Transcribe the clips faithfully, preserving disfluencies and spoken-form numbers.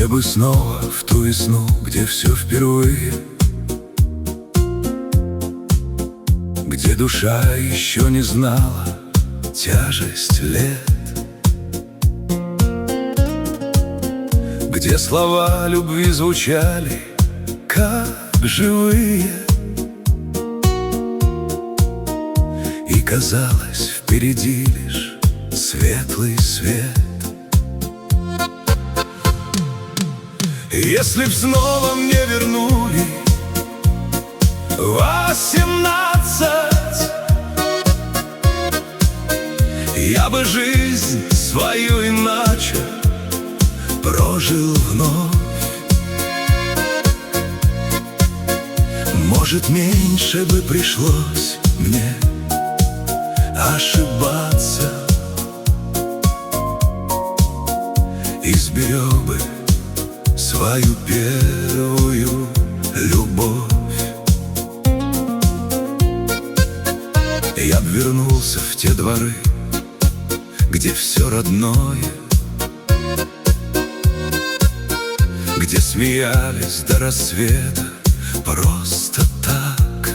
бы снова в ту весну, где все впервые, где душа еще не знала тяжесть лет, где слова любви звучали как живые, и казалось, впереди лишь светлый свет. Если б снова мне вернули восемнадцать, я бы жизнь свою иначе прожил вновь. Может, меньше бы пришлось мне ошибаться, и сберег бы свою первую любовь. Я б вернулся в те дворы, где все родное, где смеялись до рассвета просто так,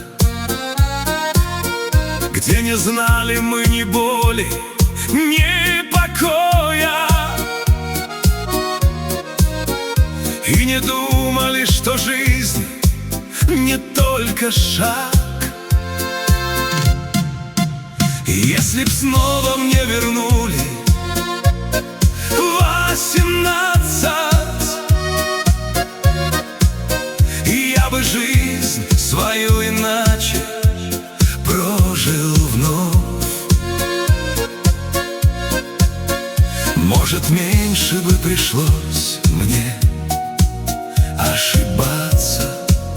где не знали мы ни боли, ни покоя, и не думали, что жизнь не только шаг. Если б снова мне вернули восемнадцать, я бы жизнь свою иначе прожил вновь. Может, меньше бы пришлось мне ошибаться,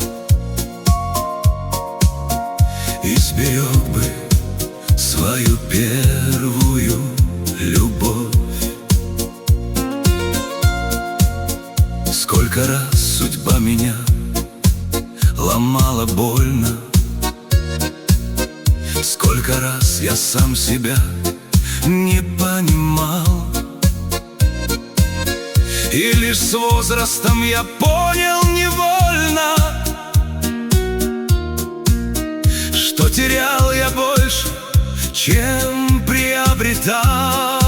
и сберег бы свою первую любовь. Сколько раз судьба меня ломала больно, сколько раз я сам себя не понимал, и лишь с возрастом я понял невольно, что терял я больше, чем приобретал.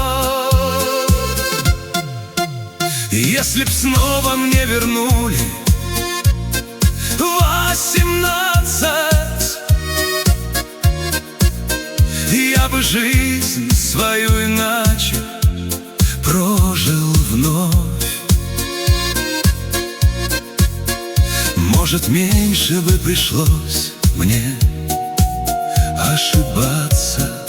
Если б снова мне вернули восемнадцать, я бы жизнь свою иначе прожил вновь. Может, меньше бы пришлось мне ошибаться,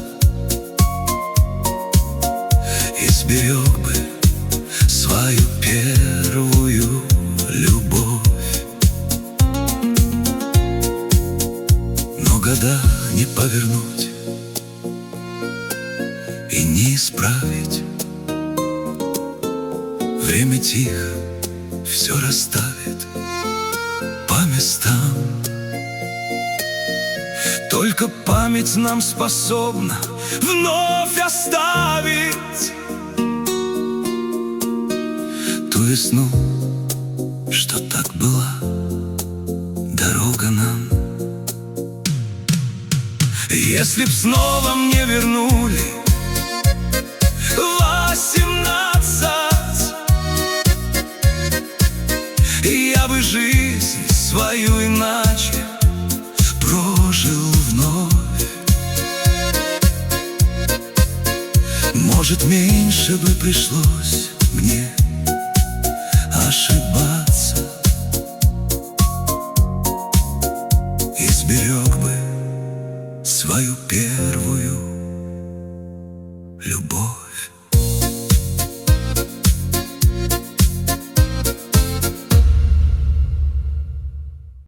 и сберег бы свою первую любовь. Но года не повернуть и не исправить. Время тихо все расставит по местам. Только память нам способна вновь оставить ту весну, что так была дорога нам. Если б снова мне вернули восемнадцать, я бы жизнь свою иначе прожил вновь. Может, меньше бы пришлось мне ошибаться, и сберег бы свою первую любовь.